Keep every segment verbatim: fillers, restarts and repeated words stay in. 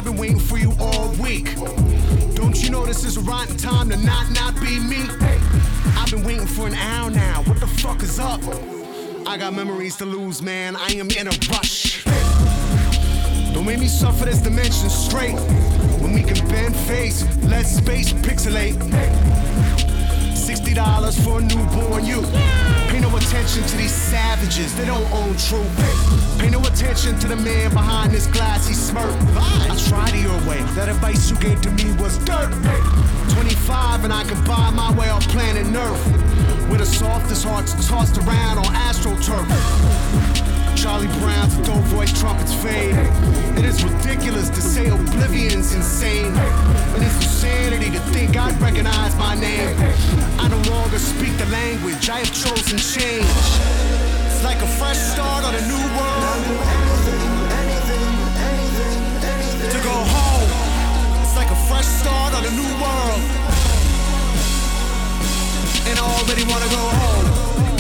I've been waiting for you all week. Don't you know this is a rotten time to not not be me? I've been waiting for an hour now. What the fuck is up? I got memories to lose, man. I am in a rush. Don't make me suffer this dimension straight. When we can bend face, let space pixelate. Sixty dollars for a newborn you. Pay no attention to these savages, they don't own truth. Pay no attention to the man behind this glassy smirk. I tried your way, that advice you gave to me was dirt. Twenty-five and I can buy my way off planet Earth, where the softest hearts tossed around on AstroTurf. Charlie Brown's dope voice trumpets fade. It is ridiculous to say oblivion's insane, and it's insanity to think I'd recognize my name. I no longer speak the language, I have chosen change. It's like a fresh start on a new world. To go home, it's like a fresh start on a new world. And I already wanna go home.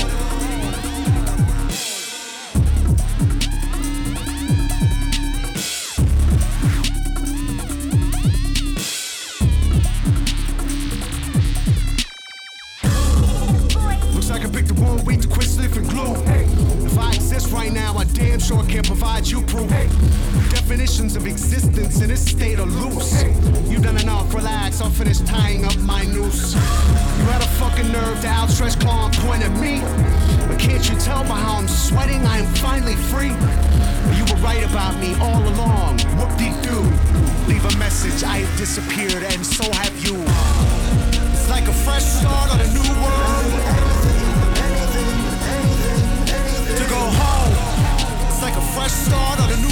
If I exist right now, I damn sure can't provide you proof. Definitions of existence in this state are loose. You done enough, relax, I'll finish tying up my noose. You had a fucking nerve to outstretch claw and point at me. But can't you tell by how I'm sweating, I am finally free? You were right about me all along, whoop-de-doo. Leave a message, I have disappeared and so have you. It's like a fresh start on a new world. To go home, it's like a fresh start on a new